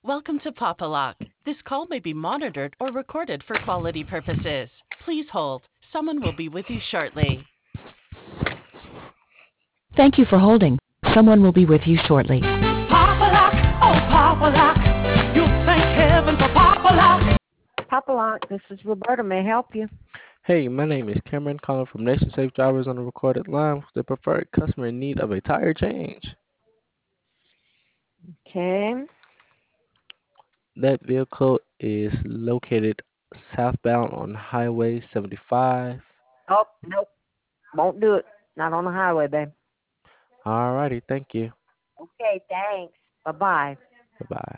Welcome to Papa-Lock. This call may be monitored or recorded for quality purposes. Please hold. Someone will be with you shortly. Thank you for holding. Someone will be with you shortly. Papa-Lock, oh Papa-Lock. You'll thank heaven for Papa-Lock. Papa-Lock, this is Roberta. May I help you? Hey, my name is Cameron calling from Nation Safe Drivers on the recorded line with the preferred customer in need of a tire change. Okay. That vehicle is located southbound on Highway 75. Oh, nope. Won't do it. Not on the highway, babe. Alrighty, thank you. Okay, thanks. Bye-bye. Bye-bye.